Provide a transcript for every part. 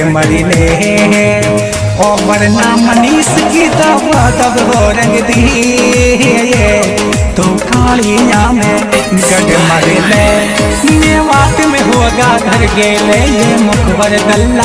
मरिले ओ वरना मनीष की तब हो रंग दी तो कालिया में गढ़ मरिले मेवात में होगा घर गेले ये मुखबर गल्ला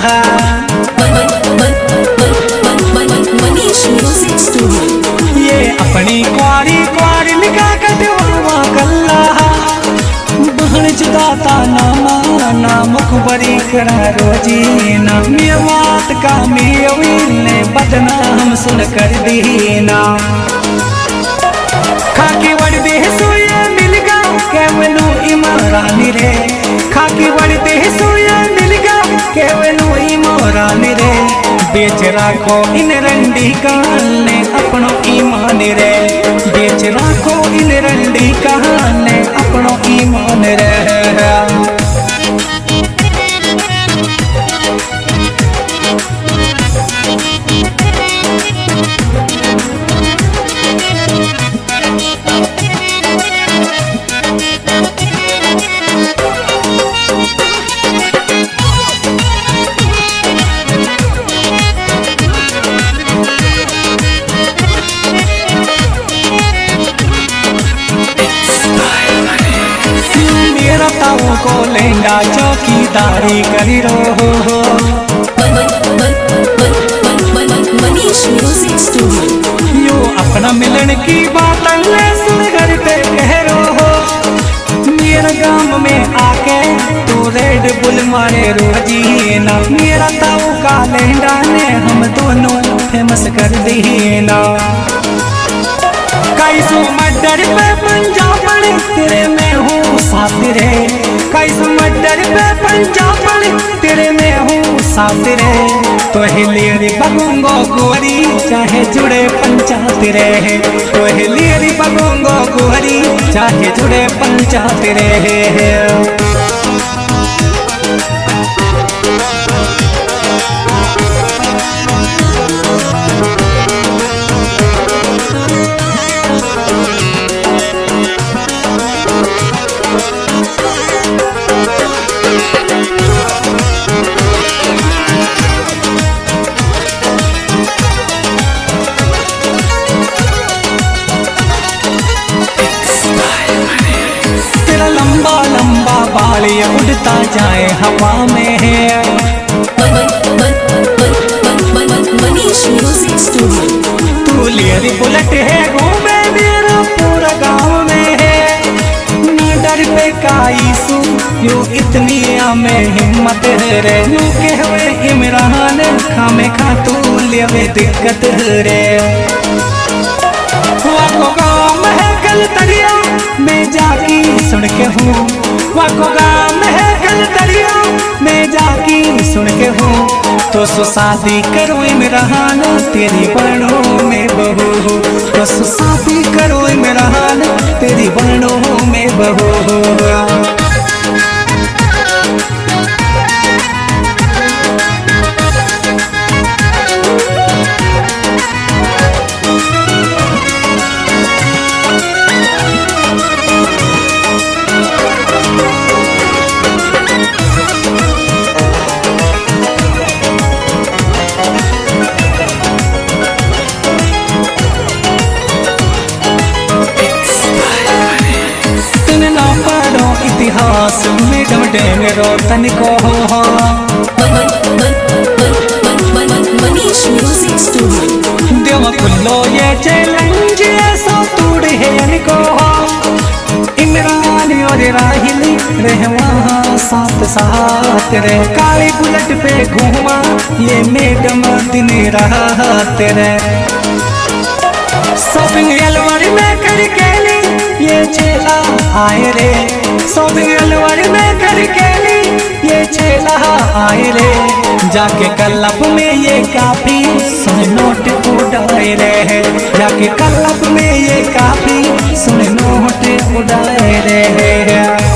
ये अपनी क्वारी क्वारी निका कटवा गल्ला बहन जुदाता ना मुखबरी करा रोजी ना मेवात का मेवील ने बदनाम सुन कर दीना खाकी वड़दे सोया मिलगा केवलो इमरानी रे खाकी वड़दे सोया मिलगा केवलो इमरानी रे बेच राखो इन रंडी काल ने अपनो ईमान रे बेच राखो इन रंडी काल ने अपनो ईमान रे को लेंडा चौकीदारी करी रो यो अपना मिलन की बात ले सुन घर पे कह रो मेरा गांव में आके तू रेड बुल मारे रोजी ना मेरा ताऊ का लेंडा ने हम दोनों फेमस कर दी ना कैसो मर्डर पे पंजाब तेरे में हूँ साथ रे कैसो मर्डर पे पंजाब तेरे में हूँ साथ रे तो हिलेरी बगूंगो गोरी चाहे जुड़े पंचायत रे तो हिलेरी बगूंगो गोरी चाहे जुड़े पंचायत रे बाली उड़ता जाए हवा में है तू लेरी बुलेट है घूमे मेरा पूरा गांव में है ना डर पे काई सू यू इतनी में हिम्मत रे यू कहवे इमरान खामे खा तू लेवे दिक्कत रे वाको गांव में है गल तरिया मैं जाकी सुन के हूँ वाको गांव में है गल तरिया मैं जाकी सुन के हूँ तो सो शादी करो इमरान तेरी बहनों में बहू तो सो शादी करो इमरान तेरी बहनों में बहू इतिहास में डमडेंगे रोतन को देव खुल्लो ये चैलेंज ऐसा तोड़े है इनको इमरान और राहिली रहे वहाँ साथ साथ रे काली बुलेट पे घूमा ये मैडम दिन रात रे शॉपिंग अलमारी में करके ये चेला आए रे शॉपिंग अलमारी में करके ये चेला आए रे जाके क्लब में ये काफी सुन नोट उड़ाए रे जाके क्लब में ये काफी सुन नोट उड़ाए रे